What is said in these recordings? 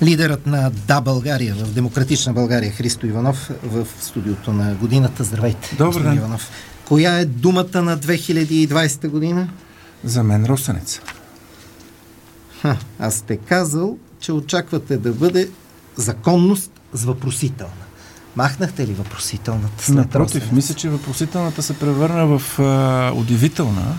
Лидерът на Да, България в Демократична България Христо Иванов в студиото на годината. Здравейте, добър ден. Иванов. Коя е думата на 2020 година? За мен Росенец. Аз сте казал, че очаквате да бъде законност с въпросителна. Махнахте ли въпросителната след Напротив, Росенец? мисля, че въпросителната се превърна в удивителна.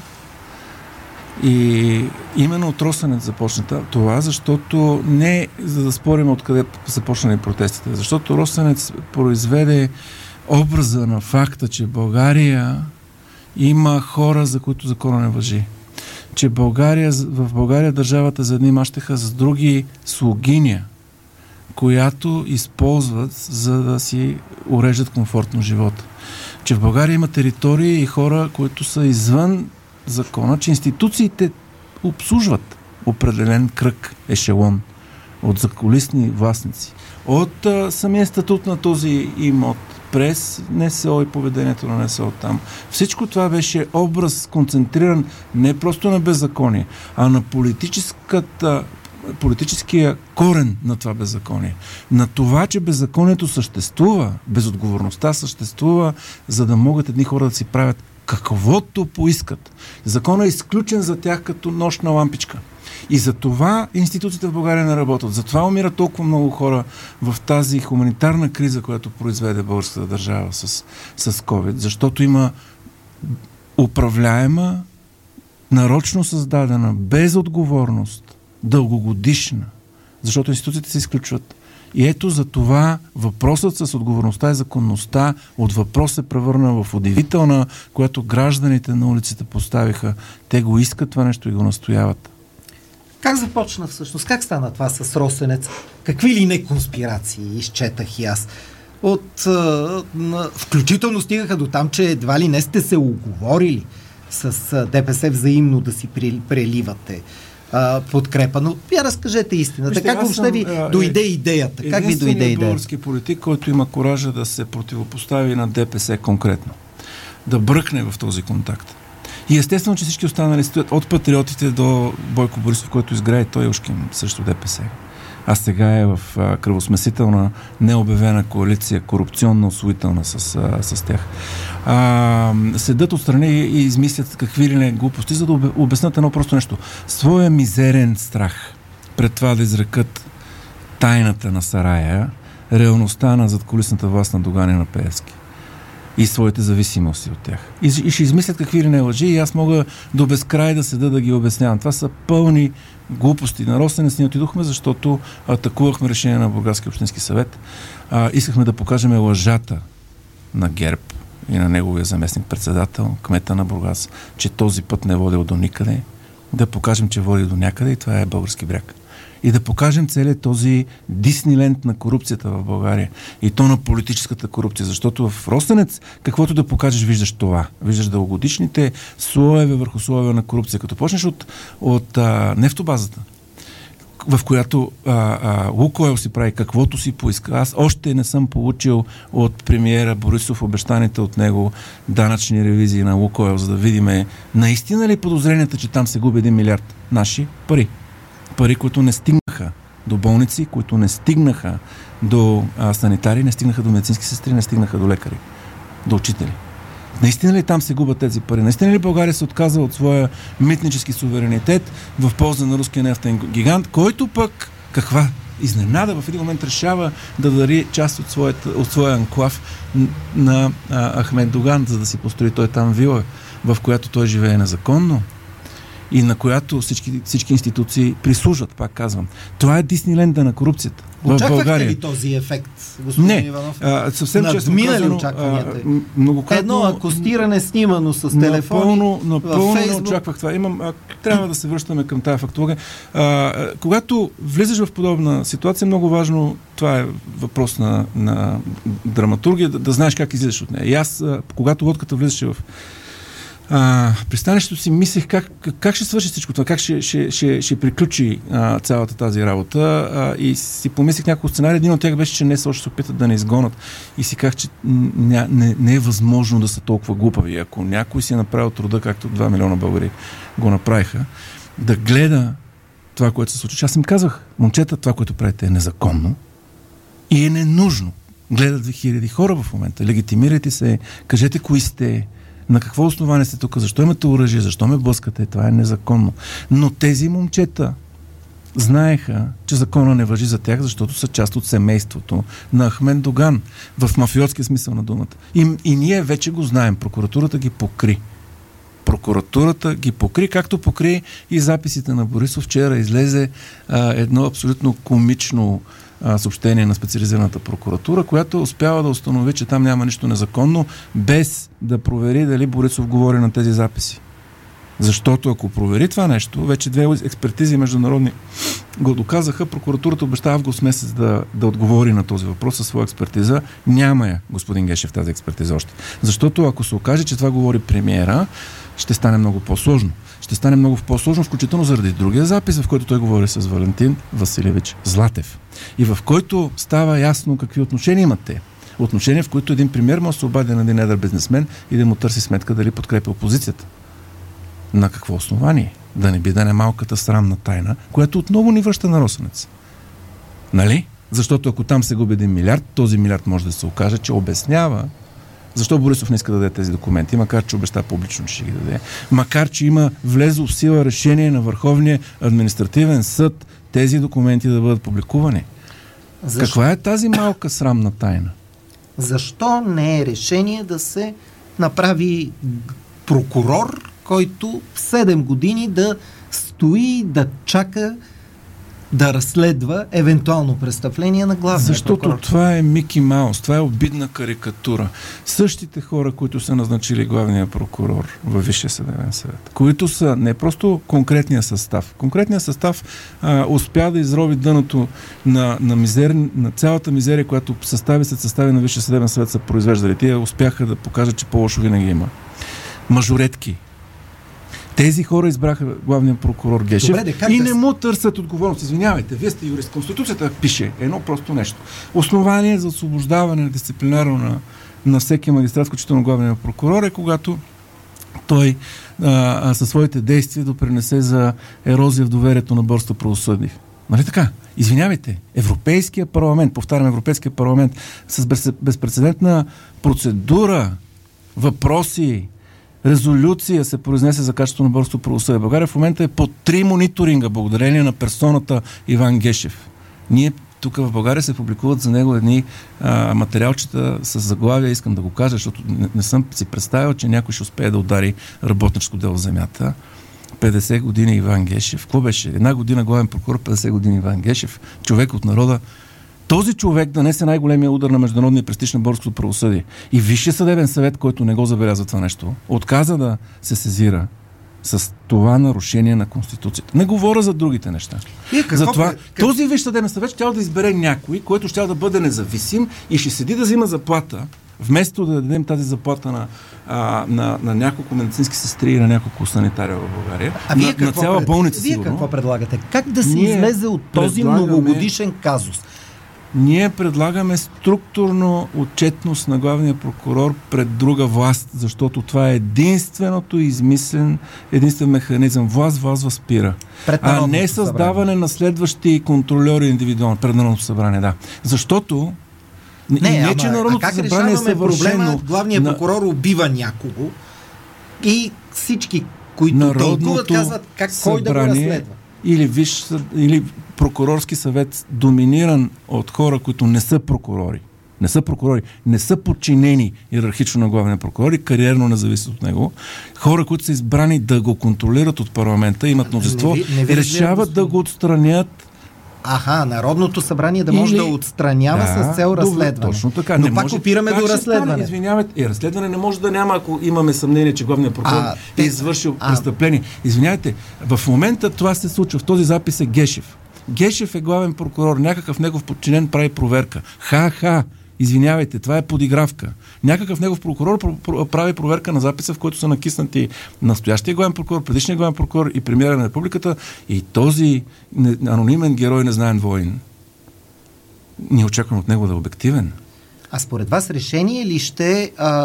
И именно от Росенец започна това, защото не за да спорим откъде започнали протестите, защото Росенец произведе образа на факта, че България има хора, за които закона не важи. Че в България държавата за едни мащеха, за други слугиня, която използват, за да си уреждат комфортно живота. Че в България има територии и хора, които са извън закона, че институциите обслужват определен кръг, ешелон от закулисни властници. От самия статут на този имот, през НСО и поведението на НСО там. Всичко това беше образ концентриран не просто на беззаконие, а на политическия корен на това беззаконие. На това, че беззаконието съществува, безотговорността съществува, за да могат едни хора да си правят каквото поискат. Законът е изключен за тях като нощна лампичка. И за това институциите в България не работят. Затова умират толкова много хора в тази хуманитарна криза, която произведе българската държава с COVID. Защото има управляема, нарочно създадена, безотговорност, дългогодишна. Защото институциите се изключват. И ето за това въпросът с отговорността и законността от въпрос се превърна в удивителна, която гражданите на улиците поставиха. Те го искат това нещо и го настояват. Как започна всъщност? Как стана това с Росенец? Какви ли не конспирации изчетах и аз? Включително стигаха до там, че едва ли не сте се уговорили с ДПС взаимно да си преливате подкрепа. Но я разкажете истината. Как въобще ви дойде идеята? Как ви дойде идеята? Български политик, който има коража да се противопостави на ДПС конкретно. Да бръкне в този контакт. И естествено, че всички останали стоят от патриотите до Бойко Борисов, който изграе той Ушкин също ДПС. А сега е в кръвосмесителна, необявена коалиция, корупционно освоителна с тях. Седат отстрани и измислят какви ли не глупости, за да обяснат едно просто нещо. Своя мизерен страх пред това да изрекат тайната на Сарая, реалността на задкулисната власт на Доган и на Пеевски и своите зависимости от тях. И ще измислят какви ли не лъжи и аз мога до безкрай да седа да ги обяснявам. Това са пълни глупости. На Росенец ни отидохме, защото атакувахме решение на Бургаски общински съвет. Искахме да покажем лъжата на ГЕРБ и на неговия заместник-председател, кмета на Бургас, че този път не водил до никъде. Да покажем, че води до някъде и това е български бряг. И да покажем целият този Дисниленд на корупцията в България. И то на политическата корупция. Защото в Росенец, каквото да покажеш, виждаш това. Виждаш дългогодишните слоеве върху слоеве на корупция. Като почнеш от нефтобазата, в която Лукойл си прави каквото си поиска. Аз още не съм получил от премиера Борисов обещаните от него данъчни ревизии на Лукойл, за да видим наистина ли подозренията, че там се губи 1 милиард наши пари. Пари, които не стигнаха до болници, които не стигнаха до санитари, не стигнаха до медицински сестри, не стигнаха до лекари, до учители. Наистина ли там се губят тези пари? Наистина ли България се отказва от своя митнически суверенитет в полза на руския нефтен гигант, който пък, каква изненада, в един момент решава да дари част от своя анклав на Ахмед Доган, за да си построи той там вила, в която той живее незаконно и на която всички институции прислужват, пак казвам. Това е Дисниленда на корупцията в България. Очаквахте ли този ефект, господин Иванов? Съвсем честно казано, многократно... Едно акостиране снимано с телефони напълно не очаквах това. Трябва да се връщаме към тази фактология. Когато влизаш в подобна ситуация, много важно, това е въпрос на драматургия, да знаеш как излизаш от нея. И аз, когато лодката влизаше в пристанището, си мислех как ще свърши всичко това, как ще приключи цялата тази работа и си помислих няколко сценарии. Един от тях беше, че днес още се опитат да не изгонят и си казах, че не е възможно да са толкова глупави. Ако някой си е направил труда, както 2 милиона българи го направиха, да гледа това, което се случи. Аз им казах, момчета, това, което правите е незаконно и е ненужно. Гледат ви хиляди хора в момента. Легитимирайте се, кажете кои сте, на какво основание сте тук, защо имате оръжие, защо ме блъскате, това е незаконно. Но тези момчета знаеха, че закона не важи за тях, защото са част от семейството на Ахмед Доган, в мафиотския смисъл на думата. И ние вече го знаем. Прокуратурата ги покри. Прокуратурата ги покри, както покри и записите на Борисов. Вчера излезе едно абсолютно комично съобщение на специализираната прокуратура, която успява да установи, че там няма нищо незаконно, без да провери дали Борисов говори на тези записи. Защото ако провери това нещо, вече 2 експертизи международни го доказаха, прокуратурата обеща август месец да отговори на този въпрос със своя експертиза. Няма я, господин Гешев, тази експертиза още. Защото ако се окаже, че това говори премиера, ще стане много по-сложно. Ще стане много по-сложно, включително заради другия запис, в който той говори с Валентин Василевич Златев. И в който става ясно какви отношения имат те. Отношения, в които един премиер може да се обади на един едър бизнесмен и да му търси сметка дали подкрепя опозицията. На какво основание? Да не би да не малката срамна тайна, която отново ни връща на Росенец. Нали? Защото ако там се губи 1 милиард, този милиард може да се окаже, че обяснява защо Борисов не иска да даде тези документи, макар че обеща публично, че ще ги даде. Макар че има влезло в сила решение на Върховния административен съд тези документи да бъдат публикувани. Защо? Каква е тази малка срамна тайна? Защо не е решение да се направи прокурор, който 7 години да стои, да чака, да разследва евентуално престъпление на главния Защото прокурор? това е Мики Маус, това е обидна карикатура. Същите хора, които са назначили главния прокурор във Висшия съдебен съвет, които са не просто конкретния състав. Конкретният състав успя да изрови дъното на цялата мизерия, която след състави на Висшия съдебен съвет са произвеждали. Те успяха да покажат, че по-лошо винаги има. Мажоретки. Тези хора избраха главния прокурор Гешев. Добре, и не му търсят отговорност. Извинявайте, вие сте юрист. Конституцията пише едно просто нещо. Основание за освобождаване на дисциплинарно на всеки магистрат, включително главния прокурор, е когато той със своите действия допринесе за ерозия в доверието на борста правосъдие. Нали така? Извинявайте, Европейския парламент, повтарям, Европейския парламент с безпрецедентна процедура, въпроси, резолюция се произнесе за качеството на борството правосъдие. България в момента е под 3 мониторинга, благодарение на персоната Иван Гешев. Ние тук в България се публикуват за него едни материалчета с заглавия, искам да го кажа, защото не съм си представил, че някой ще успее да удари работничко дело в земята. 50 години Иван Гешев. Какво беше? 1 година главен прокурор, 50 години Иван Гешев. Човек от народа. Този човек донесе най-големия удар на международния престиж на българското правосъдие. И Висшия съдебен съвет, който не го забелязва това нещо, отказа да се сезира с това нарушение на Конституцията. Не говоря за другите неща. Затова този Висш съдебен съвет ще да избере някой, който ще да бъде независим и ще седи да взима заплата, вместо да дадем тази заплата на няколко медицински сестри и на няколко санитария в България. На цяла болница, Вие сигурно. какво предлагате? Как да се излезе от този многогодишен казус? Ние предлагаме структурно отчетност на главния прокурор пред друга власт, защото това е единствен механизъм. Власт възпира. А не създаване на следващи контрольори индивидуално пред Народното събрание, да. Защото че Народното събрание е съвършено. Главният прокурор убива някого и всички, които тълкуват, казват кой да го разследва. Или прокурорски съвет, доминиран от хора, които не са прокурори, не са подчинени иерархично на главния прокурор и кариерно независят от него. Хора, които са избрани да го контролират от парламента, имат мнозинство, решават да го отстранят. Народното събрание да може да отстранява с цел разследване. Точно така. Но пак опираме до разследване. Извинявайте, разследване не може да няма, ако имаме съмнение, че главният прокурор е извършил престъпление. Извинявайте, в момента това се случва. В този запис е Гешев. Гешев е главен прокурор, някакъв негов подчинен прави проверка. Извинявайте, това е подигравка. Някакъв негов прокурор прави проверка на записа, в който са накиснати настоящия главен прокурор, предишния главен прокурор и премиера на републиката и този анонимен герой, незнаен воин. Ние очакваме от него да е обективен. А според вас решение ли ще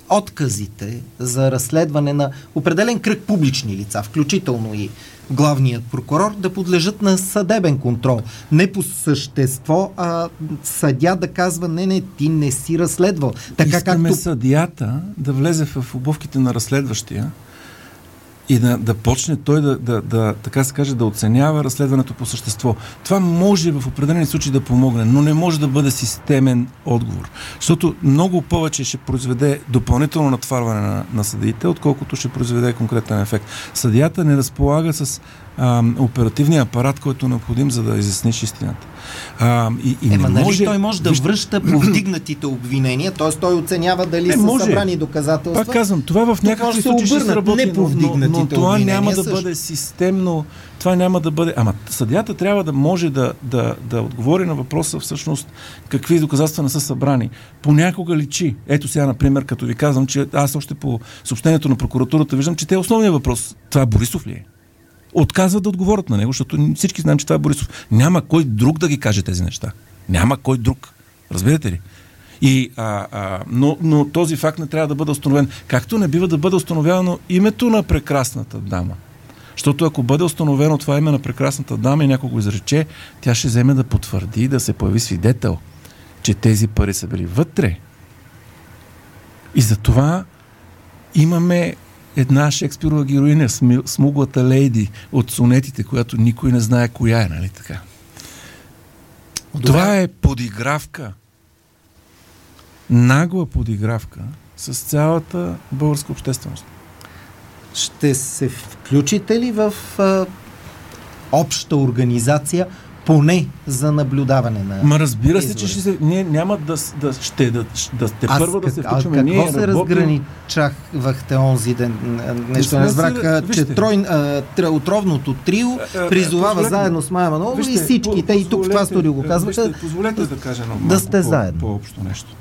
отказите за разследване на определен кръг публични лица, включително и главният прокурор, да подлежат на съдебен контрол. Не по същество, а съдя да казва, не, ти не си разследвал. Така, искаме съдията да влезе в обувките на разследващия и да почне той така се каже, да оценява разследването по същество. Това може в определени случаи да помогне, но не може да бъде системен отговор. Защото много повече ще произведе допълнително натварване на съдиите, отколкото ще произведе конкретен ефект. Съдията не разполага с оперативния апарат, който е необходим, за да изясниш истината. Той може да връща повдигнатите обвинения, т.е. той оценява дали са събрани доказателства. Пак казвам, това в някакви случаи ще сработи, но това няма да бъде системно, това няма да бъде... Ама съдията трябва да може да отговори на въпроса всъщност какви доказателства не са събрани. Понякога личи. Ето сега, например, като ви казвам, че аз още по съобщението на прокуратурата виждам, че те основният въпрос, това Борисов ли е? Отказват да отговорят на него, защото всички знаем, че това е Борисов. Няма кой друг да ги каже тези неща. Няма кой друг. Разбирате ли? Но този факт не трябва да бъде установен. Както не бива да бъде установявано името на прекрасната дама. Защото ако бъде установено това име на прекрасната дама и някой го изрече, тя ще вземе да потвърди, да се появи свидетел, че тези пари са били вътре. И затова имаме една Шекспирова героиня, смуглата лейди от сонетите, която никой не знае коя е, нали така? Това е подигравка. Нагла подигравка с цялата българска общественост. Ще се включите ли в обща организация, поне за наблюдаване на... разбира се, че ние няма да първо да се включваме. Какво се разграничавахте онзи ден? Нещо не разбрах, че отровното трио призовава заедно с Мая Манолова и всички. Те и тук в това студио го казваха. Позволете да кажа да сте заедно. По-общо нещо.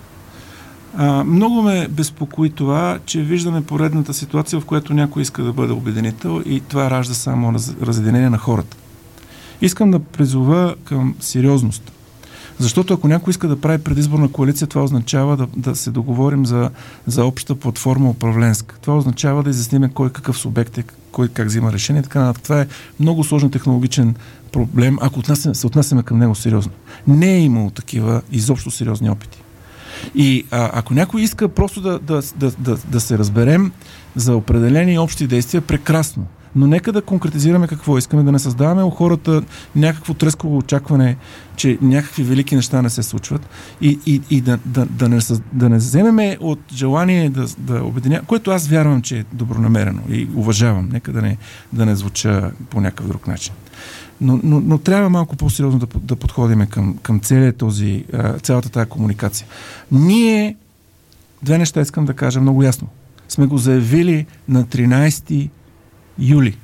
Много ме безпокои това, че виждаме поредната ситуация, в която някой иска да бъде обединител и това ражда само разединение на хората. Искам да призова към сериозност. Защото ако някой иска да прави предизборна коалиция, това означава да се договорим за обща платформа управленска. Това означава да изясним кой какъв субект е, кой как взима решение. Така, това е много сложен технологичен проблем, ако се отнасяме към него сериозно. Не е имало такива изобщо сериозни опити. И ако някой иска просто да се разберем за определени общи действия, прекрасно. Но нека да конкретизираме какво искаме, да не създаваме у хората някакво трескаво очакване, че някакви велики неща не се случват и да не вземеме от желание да обединя, което аз вярвам, че е добронамерено и уважавам. Нека да не звуча по някакъв друг начин. Но трябва малко по-сериозно да подходим към цялата тази комуникация. Ние, две неща искам да кажа много ясно. Сме го заявили на 13 юли.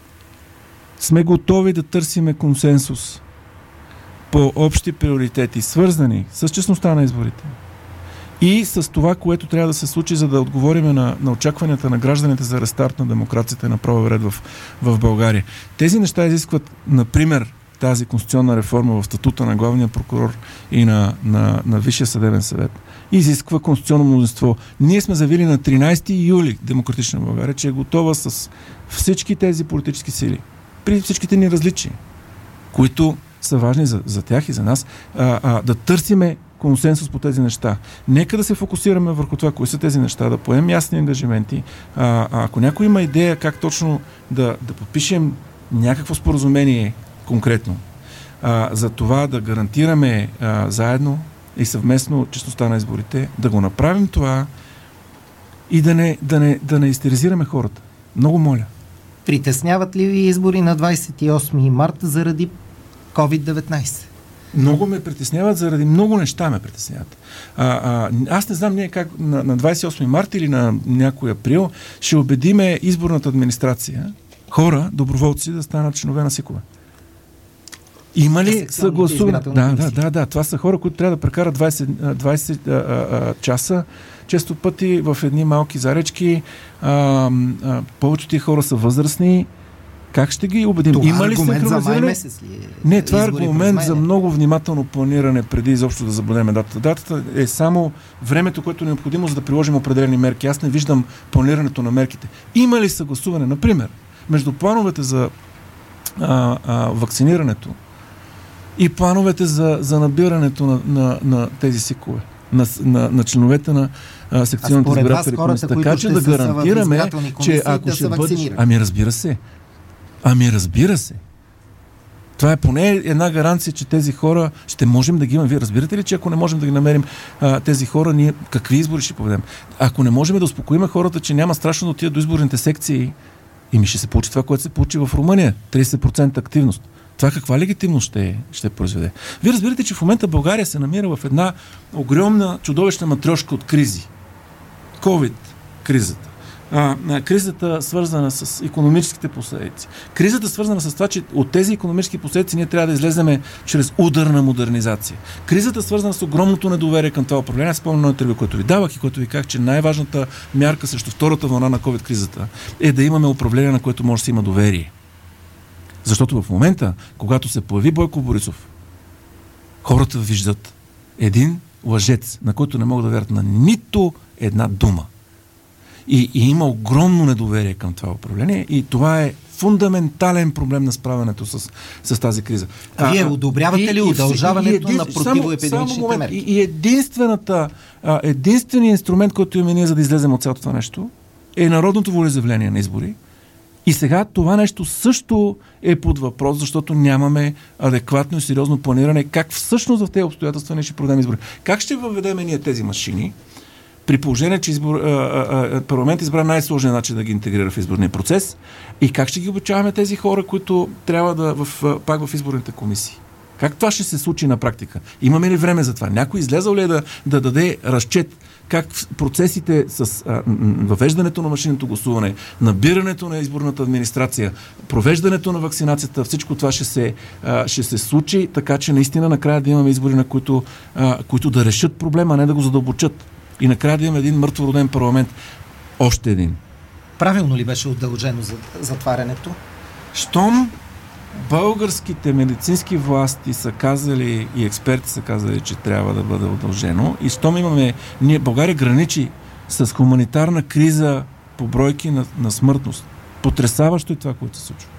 Сме готови да търсиме консенсус по общи приоритети, свързани с честността на изборите и с това, което трябва да се случи, за да отговорим на очакванията на гражданите за рестарт на демокрацията и на правов ред в България. Тези неща изискват, например, тази конституционна реформа в статута на главния прокурор и на Висшия съдебен съвет. Изисква конституционно мнозинство. Ние сме заявили на 13 юли Демократична България, че е готова с всички тези политически сили, при всичките ни различия, които са важни за тях и за нас, да търсиме консенсус по тези неща. Нека да се фокусираме върху това, кои са тези неща, да поемем ясни ангажименти. Ако някой има идея как точно да подпишем някакво споразумение конкретно, за това да гарантираме заедно и съвместно честността на изборите, да го направим това и да не истеризираме хората. Много моля. Притесняват ли ви избори на 28 марта заради COVID-19? Много ме притесняват, заради много неща ме притесняват. Аз не знам ние как на 28 марта или на някой април ще убедиме изборната администрация, хора, доброволци, да станат членове на СИК-ове. Има ли съгласуване? Да. Това са хора, които трябва да прекарат 20 часа, често пъти в едни малки заречки. Повечето тия хора са възрастни Как ще ги убедим? Това има ли аргумент за май месец ли е? Не, това е аргумент за много внимателно планиране преди изобщо да забудем датата. Датата е само времето, което е необходимо, за да приложим определени мерки. Аз не виждам планирането на мерките. Има ли съгласуване, например, между плановете за вакцинирането и плановете за набирането на тези СИК-ове, на членовете на секционните избирателни комисии. Така че да гарантираме, че ако ще бъдеш... Разбира се. Това е поне една гаранция, че тези хора ще можем да ги имаме. Вие разбирате ли, че ако не можем да ги намерим тези хора, ние какви избори ще поведем? Ако не можем да успокоим хората, че няма страшно да отидат до изборните секции, ще се получи това, което се получи в Румъния. 30% активност. Това каква легитимност ще произведе? Вие разбирате, че в момента България се намира в една огромна, чудовищна матрешка от кризи. COVID кризата. Кризата свързана с икономическите последици. Кризата свързана с това, че от тези икономически последици ние трябва да излеземе чрез ударна модернизация. Кризата свързана с огромното недоверие към това управление. Аз спомням на интервю, което ви давах и което ви казах, че най-важната мярка срещу втората вълна на COVID кризата е да имаме управление, на което може да се има доверие. Защото в момента, когато се появи Бойко Борисов, хората виждат един лъжец, на който не могат да вярват на нито една дума. И има огромно недоверие към това управление и това е фундаментален проблем на справянето с тази криза. Вие одобрявате ли удължаването на противоепидемичните мерки? И единственият инструмент, който имаме ние, за да излезем от цялото това нещо, е народното волеизявление на избори. И сега това нещо също е под въпрос, защото нямаме адекватно и сериозно планиране как всъщност в тези обстоятелства ние ще проведем избори. Как ще въведем ние тези машини, при положение, че парламент избра най-сложния начин да ги интегрира в изборния процес, и как ще ги обучаваме тези хора, които трябва да пак в изборните комисии? Как това ще се случи на практика? Имаме ли време за това? Някой излезъл ли е да даде разчет как процесите с въвеждането на машинното гласуване, набирането на изборната администрация, провеждането на вакцинацията, всичко това ще се случи, така че наистина накрая да имаме избори, на които да решат проблема, а не да го задълбочат. И накрая да имаме един мъртвороден парламент. Още един. Правилно ли беше удължено за затварянето? Щом българските медицински власти са казали и експерти са казали, че трябва да бъде удължено, и щом имаме... България граничи с хуманитарна криза по бройки на смъртност. Потресаващо е това, което се случва.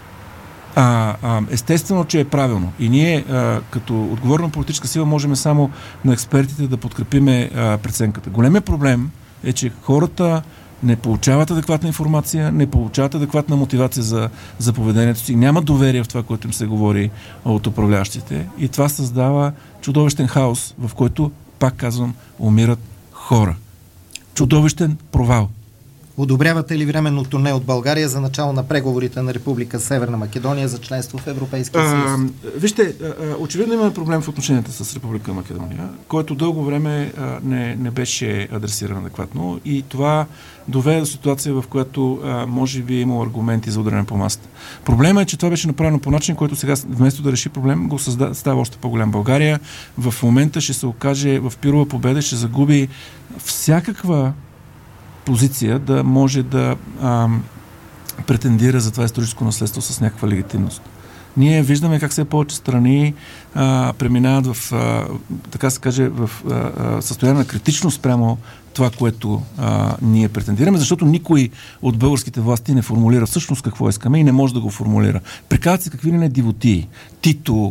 Естествено, че е правилно. И ние, като отговорна политическа сила, можем само на експертите да подкрепиме преценката. Големият проблем е, че хората не получават адекватна информация, не получават адекватна мотивация за поведението си, няма доверие в това, което им се говори от управляващите, и това създава чудовищен хаос, в който, пак казвам, умират хора. Чудовищен провал. Одобрявате ли временно турне от България за начало на преговорите на Република Северна Македония за членство в Европейския съюз? Вижте, очевидно имаме проблем в отношенията с Република Македония, който дълго време не беше адресиран адекватно, и това доведе до ситуация, в която може би има аргументи за ударение по масата. Проблема е, че това беше направено по начин, който сега вместо да реши проблем, го става още по-голям. България в момента ще се окаже в пирова победа, ще загуби всякаква позиция да може да претендира за това историческо наследство с някаква легитимност. Ние виждаме как все повече страни преминават в, така се каже, в състояние на критичност прямо това, което ние претендираме, защото никой от българските власти не формулира всъщност какво искаме и не може да го формулира. Приказват се какви ли не дивотии. Тито,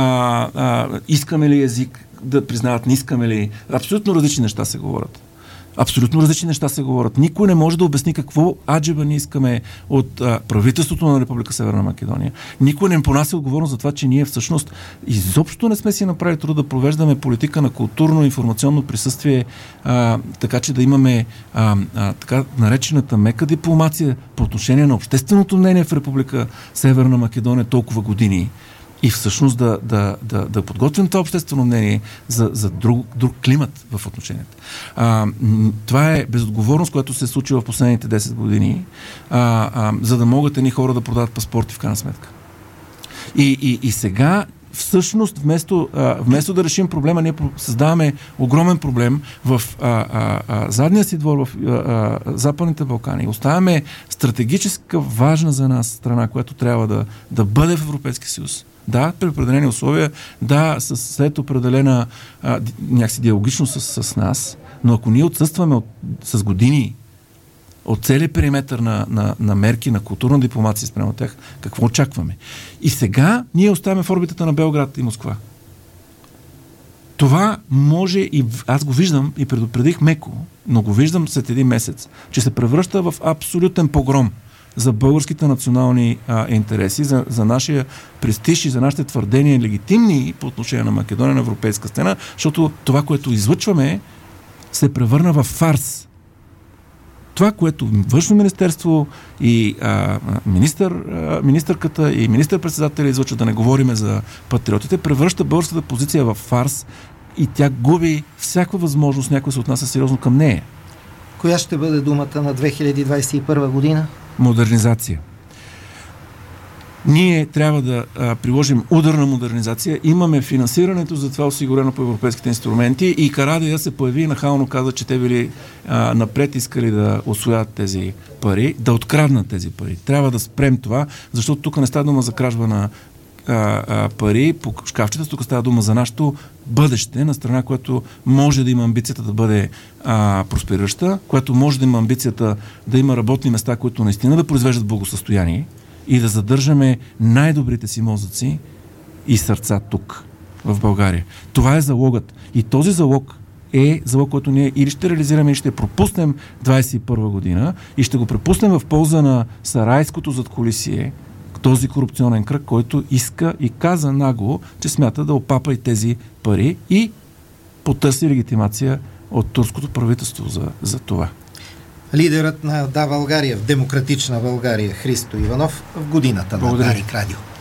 искаме ли език да признават, не искаме ли. Абсолютно различни неща се говорят. Абсолютно различни неща се говорят. Никой не може да обясни какво аджеба ние искаме от правителството на Република Северна Македония. Никой не понася отговорност за това, че ние всъщност изобщо не сме си направили труда да провеждаме политика на културно-информационно присъствие, така че да имаме така наречената мека дипломация по отношение на общественото мнение в Република Северна Македония толкова години. И всъщност да подготвим това обществено мнение за друг климат в отношенията. Това е безотговорност, която се е случила в последните 10 години, за да могат едни хора да продават паспорти в крайна сметка. И сега всъщност вместо да решим проблема, ние създаваме огромен проблем в задния си двор в Западните Балкани. Оставяме стратегическа важна за нас страна, която трябва да бъде в Европейския съюз. Да, при определени условия, да, след определена някакси диалогичност с нас, но ако ние отсъстваме с години от целият периметър на мерки, на културна дипломация спрямо тях, какво очакваме? И сега ние оставяме в орбитата на Белград и Москва. Това може и аз го виждам и предупредих меко, но го виждам след един месец, че се превръща в абсолютен погром за българските национални интереси, за нашия престиж и за нашите твърдения легитимни по отношение на Македония на европейска сцена, защото това, което излъчваме, се превърна в фарс. Това, което Външно министерство и министърката и министър-председателя излъчват, да не говориме за патриотите, превръща българската позиция в фарс и тя губи всяка възможност някой се отнася сериозно към нея. Коя ще бъде думата на 2021 година? Модернизация. Ние трябва да приложим ударна модернизация. Имаме финансирането за това осигурено по европейските инструменти и Карадия се появи и нахално каза, че те били напред искали да усвоят тези пари, да откраднат тези пари. Трябва да спрем това, защото тук не става дума за кражба на пари по шкафчета, тук става дума за нашето бъдеще на страна, която може да има амбицията да бъде просперираща, която може да има амбицията да има работни места, които наистина да произвеждат благосъстояние и да задържаме най-добрите си мозъци и сърца тук, в България. Това е залогът. И този залог е залог, който ние или ще реализираме, или ще пропуснем 21 година и ще го препуснем в полза на сарайското задкулисие, този корупционен кръг, който иска и каза нагло, че смята да опапа и тези пари и потърси легитимация от турското правителство за това. Лидерът на Да, България, в демократична България, Христо Иванов, в годината на Дарик Радио.